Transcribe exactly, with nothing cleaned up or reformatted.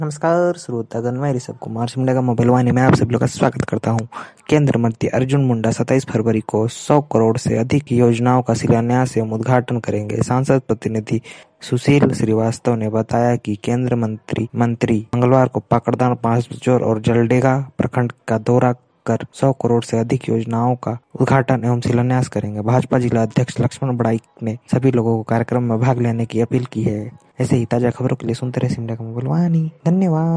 नमस्कार श्रोतागण, मैं ऋषभ कुमार शिमला का मोबाइल वाहिनी में आप सभी लोग का स्वागत करता हूं। केंद्र मंत्री अर्जुन मुंडा सत्ताईस फरवरी को सौ करोड़ से अधिक की योजनाओं का शिलान्यास एवं उद्घाटन करेंगे। सांसद प्रतिनिधि सुशील श्रीवास्तव ने बताया कि केंद्र मंत्री मंत्री मंगलवार को पाकड़दान, पांचजोर और जलडेगा प्रखंड का दौरा कर सौ करोड़ से अधिक योजनाओं का उद्घाटन एवं शिलान्यास करेंगे। भाजपा जिला अध्यक्ष लक्ष्मण बड़ाइक ने सभी लोगों को कार्यक्रम में भाग लेने की अपील की है। ऐसे ही ताजा खबरों के लिए सुनते रहे शिमला का मोबाइल वाहिनी। धन्यवाद।